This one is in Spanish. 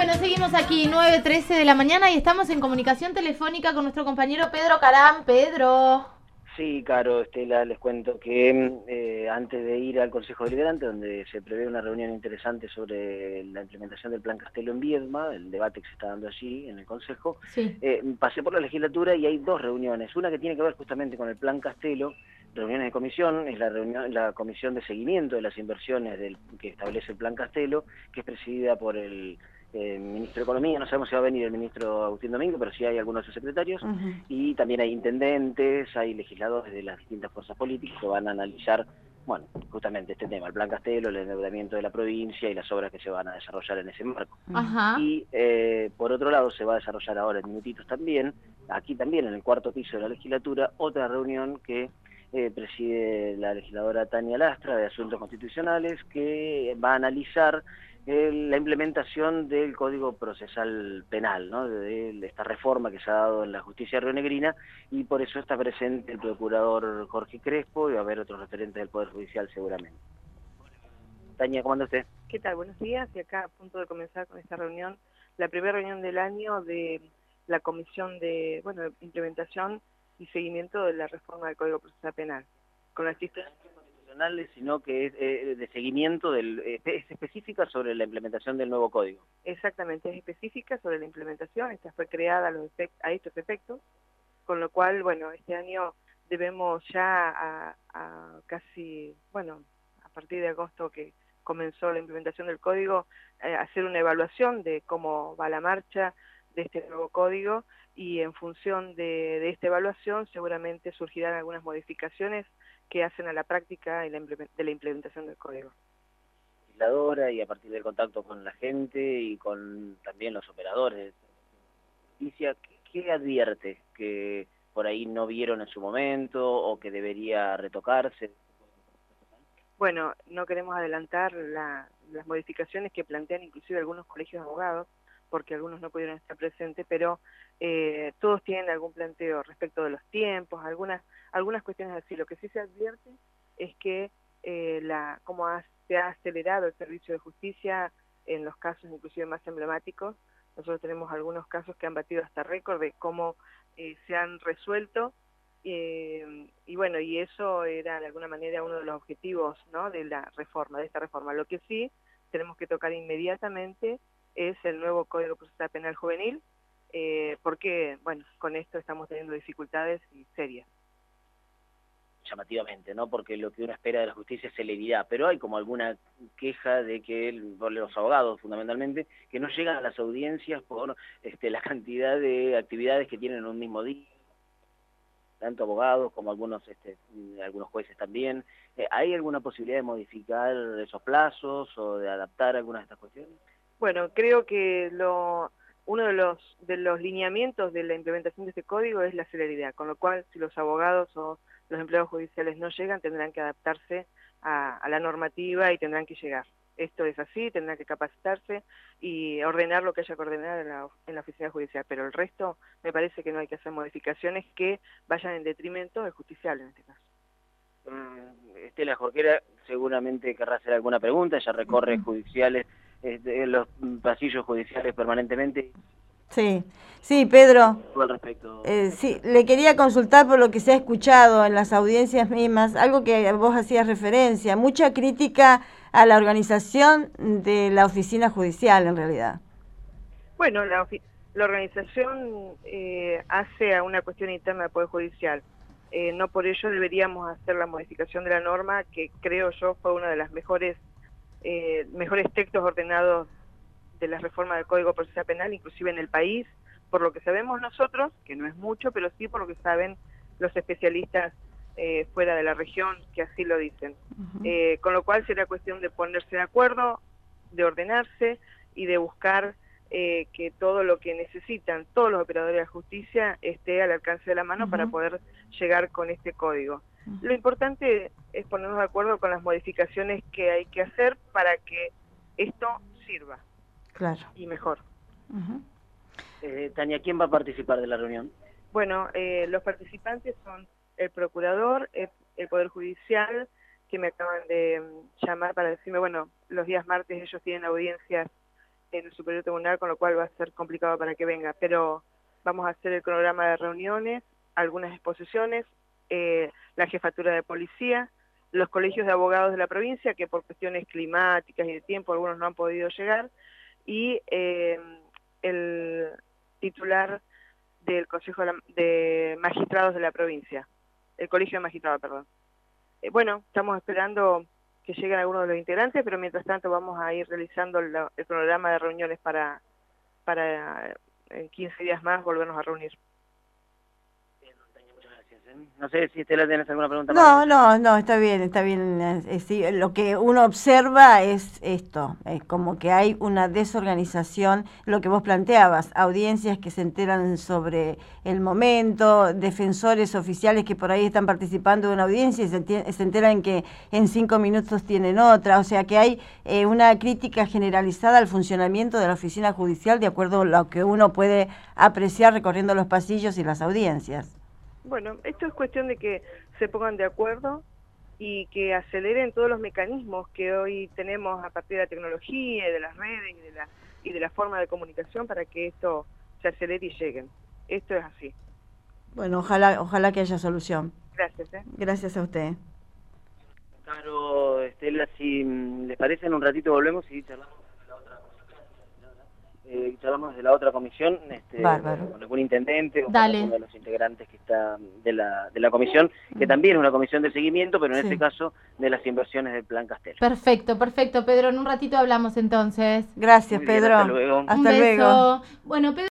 Bueno, seguimos aquí, 9:13 de la mañana y estamos en comunicación telefónica con nuestro compañero Pedro Caram. Pedro. Sí, Caro, Estela, les cuento que antes de ir al Consejo Deliberante, donde se prevé una reunión interesante sobre la implementación del Plan Castelo en Viedma, el debate que se está dando allí en el Consejo, Sí. pasé por la legislatura y hay dos reuniones. Una que tiene que ver justamente con el Plan Castelo, reuniones de comisión, es la comisión de seguimiento de las inversiones que establece el Plan Castelo, que es presidida por el ministro de Economía. No sabemos si va a venir el ministro Agustín Domingo, pero sí hay algunos de sus secretarios, y también hay intendentes, hay legisladores de las distintas fuerzas políticas que van a analizar, bueno, justamente este tema, el Plan Castelo, el endeudamiento de la provincia y las obras que se van a desarrollar en ese marco. Ajá. Y por otro lado se va a desarrollar ahora en minutitos también, aquí también en el cuarto piso de la legislatura, otra reunión que preside la legisladora Tania Lastra de Asuntos Constitucionales, que va a analizar la implementación del Código Procesal Penal, ¿no? de esta reforma que se ha dado en la justicia rionegrina, y por eso está presente el procurador Jorge Crespo y va a haber otros referentes del Poder Judicial seguramente. Tania, ¿cómo anda usted? ¿Qué tal? Buenos días, y acá a punto de comenzar con esta reunión, la primera reunión del año de la Comisión de Implementación y Seguimiento de la Reforma del Código Procesal Penal, con la asistencia Constitucionales, sino que es de seguimiento, es específica sobre la implementación del nuevo código. Exactamente, es específica sobre la implementación. Esta fue creada a estos efectos, con lo cual, bueno, este año debemos ya casi, bueno, a partir de agosto que comenzó la implementación del código, hacer una evaluación de cómo va la marcha de este nuevo código, y en función de esta evaluación seguramente surgirán algunas modificaciones que hacen a la práctica de la implementación del código. Y a partir del contacto con la gente y con también los operadores de justicia, ¿qué advierte que por ahí no vieron en su momento o que debería retocarse? Bueno, no queremos adelantar las modificaciones que plantean inclusive algunos colegios de abogados, porque algunos no pudieron estar presentes, pero todos tienen algún planteo respecto de los tiempos, algunas cuestiones así. Lo que sí se advierte es que se ha acelerado el servicio de justicia en los casos inclusive más emblemáticos. Nosotros tenemos algunos casos que han batido hasta récord de cómo se han resuelto, y bueno, y eso era de alguna manera uno de los objetivos, ¿no?, de esta reforma. Lo que sí tenemos que tocar inmediatamente es el nuevo Código Procesal Penal Juvenil, porque, bueno, con esto estamos teniendo dificultades serias. Llamativamente, ¿no? Porque lo que uno espera de la justicia es celeridad, pero hay como alguna queja de que los abogados, fundamentalmente, que no llegan a las audiencias por la cantidad de actividades que tienen en un mismo día, tanto abogados como algunos jueces también. ¿Hay alguna posibilidad de modificar esos plazos o de adaptar algunas de estas cuestiones? Bueno, creo que uno de los lineamientos de la implementación de este código es la celeridad, con lo cual si los abogados o los empleados judiciales no llegan, tendrán que adaptarse a la normativa y tendrán que llegar. Esto es así, tendrán que capacitarse y ordenar lo que haya que ordenar en la oficina judicial, pero el resto me parece que no hay que hacer modificaciones que vayan en detrimento del justiciable en este caso. Estela Jorquera seguramente querrá hacer alguna pregunta, ella recorre judiciales, los pasillos judiciales permanentemente. Sí, sí, Pedro. Al respecto. Sí, le quería consultar por lo que se ha escuchado en las audiencias mismas, algo que vos hacías referencia, mucha crítica a la organización de la oficina judicial en realidad. Bueno, la organización hace a una cuestión interna del Poder Judicial. No por ello deberíamos hacer la modificación de la norma, que creo yo fue uno de los mejores textos ordenados de la reforma del Código Procesal Penal, inclusive en el país, por lo que sabemos nosotros, que no es mucho, pero sí por lo que saben los especialistas fuera de la región, que así lo dicen. Con lo cual será cuestión de ponerse de acuerdo, de ordenarse y de buscar que todo lo que necesitan todos los operadores de la justicia esté al alcance de la mano para poder llegar con este código. Lo importante es ponernos de acuerdo con las modificaciones que hay que hacer para que esto sirva. Claro. Y mejor. Tania, ¿quién va a participar de la reunión? Bueno, los participantes son el procurador, el Poder Judicial, que me acaban de llamar para decirme, bueno, los días martes ellos tienen audiencias en el Superior Tribunal, con lo cual va a ser complicado para que venga, pero vamos a hacer el cronograma de reuniones, algunas exposiciones, la jefatura de policía, los colegios de abogados de la provincia, que por cuestiones climáticas y de tiempo algunos no han podido llegar, y el titular del Consejo de Magistrados de la provincia, el Colegio de Magistrados, perdón. Bueno, estamos esperando que lleguen algunos de los integrantes, pero mientras tanto vamos a ir realizando el programa de reuniones para en 15 días más volvernos a reunir. No sé si Estela tienes alguna pregunta más. No, está bien. Sí, lo que uno observa es esto, como que hay una desorganización, lo que vos planteabas, audiencias que se enteran sobre el momento, defensores oficiales que por ahí están participando de una audiencia y se enteran que en 5 minutos tienen otra, o sea que hay una crítica generalizada al funcionamiento de la oficina judicial de acuerdo a lo que uno puede apreciar recorriendo los pasillos y las audiencias. Bueno, esto es cuestión de que se pongan de acuerdo y que aceleren todos los mecanismos que hoy tenemos a partir de la tecnología y de las redes y de la forma de comunicación para que esto se acelere y lleguen. Esto es así. Bueno, ojalá que haya solución. Gracias. Gracias a usted. Claro, Estela, si les parece, en un ratito volvemos y charlamos de la otra comisión, con algún intendente o con alguno de los integrantes que está de la comisión, que también es una comisión de seguimiento, pero en este caso de las inversiones del Plan Castelo. Perfecto, Pedro. En un ratito hablamos entonces. Gracias, Pedro. Hasta luego. Hasta luego. Bueno, Pedro.